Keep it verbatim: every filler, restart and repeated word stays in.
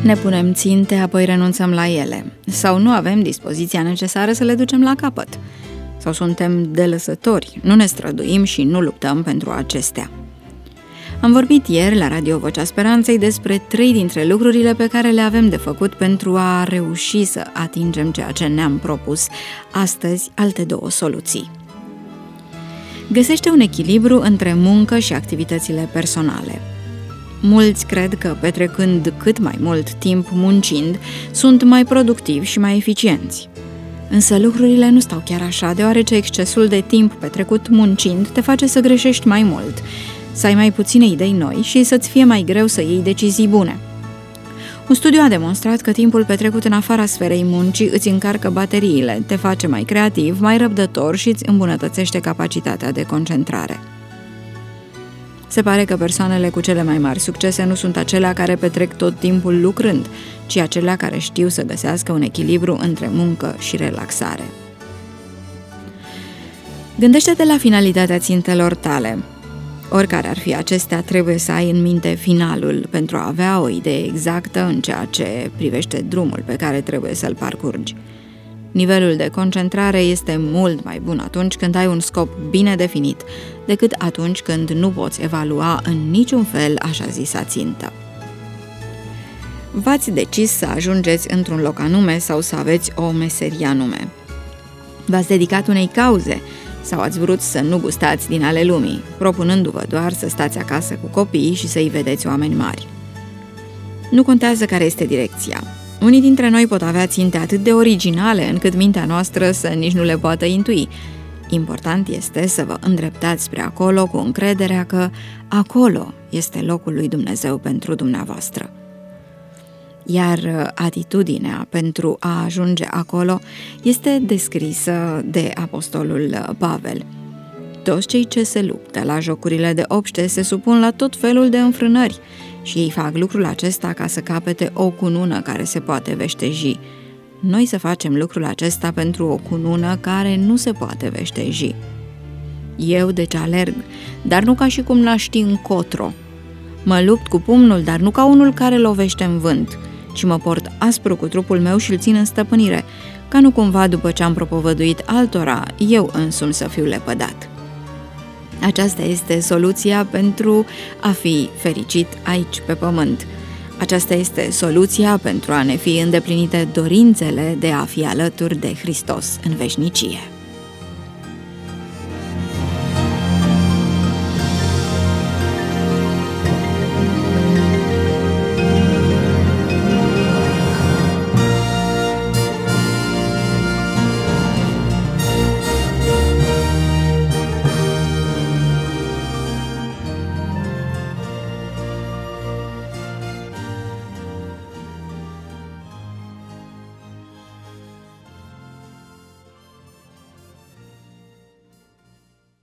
Ne punem ținte, apoi renunțăm la ele. Sau nu avem dispoziția necesară să le ducem la capăt. Sau suntem delăsători, nu ne străduim și nu luptăm pentru acestea. Am vorbit ieri la Radio Vocea Speranței despre trei dintre lucrurile pe care le avem de făcut pentru a reuși să atingem ceea ce ne-am propus. Astăzi, alte două soluții. Găsește un echilibru între muncă și activitățile personale. Mulți cred că, petrecând cât mai mult timp muncind, sunt mai productivi și mai eficienți. Însă lucrurile nu stau chiar așa, deoarece excesul de timp petrecut muncind te face să greșești mai mult, să ai mai puține idei noi și să-ți fie mai greu să iei decizii bune. Un studiu a demonstrat că timpul petrecut în afara sferei muncii îți încarcă bateriile, te face mai creativ, mai răbdător și îți îmbunătățește capacitatea de concentrare. Se pare că persoanele cu cele mai mari succese nu sunt acelea care petrec tot timpul lucrând, ci acelea care știu să găsească un echilibru între muncă și relaxare. Gândește-te la finalitatea țintelor tale. Oricare ar fi acestea, trebuie să ai în minte finalul pentru a avea o idee exactă în ceea ce privește drumul pe care trebuie să-l parcurgi. Nivelul de concentrare este mult mai bun atunci când ai un scop bine definit, decât atunci când nu poți evalua în niciun fel așa zisa țintă. V-ați decis să ajungeți într-un loc anume sau să aveți o meserie anume. V-ați dedicat unei cauze sau ați vrut să nu gustați din ale lumii, propunându-vă doar să stați acasă cu copiii și să-i vedeți oameni mari. Nu contează care este direcția. Unii dintre noi pot avea ținte atât de originale încât mintea noastră să nici nu le poată intui. Important este să vă îndreptați spre acolo cu încrederea că acolo este locul lui Dumnezeu pentru dumneavoastră. Iar atitudinea pentru a ajunge acolo este descrisă de apostolul Pavel. Toți cei ce se luptă la jocurile de obște se supun la tot felul de înfrânări și ei fac lucrul acesta ca să capete o cunună care se poate veșteji. Noi să facem lucrul acesta pentru o cunună care nu se poate veșteji. Eu deci alerg, dar nu ca și cum n-aș ști încotro. Mă lupt cu pumnul, dar nu ca unul care lovește în vânt, ci mă port aspru cu trupul meu și îl țin în stăpânire, ca nu cumva după ce am propovăduit altora, eu însumi să fiu lepădat. Aceasta este soluția pentru a fi fericit aici pe pământ. Aceasta este soluția pentru a ne fi îndeplinite dorințele de a fi alături de Hristos în veșnicie.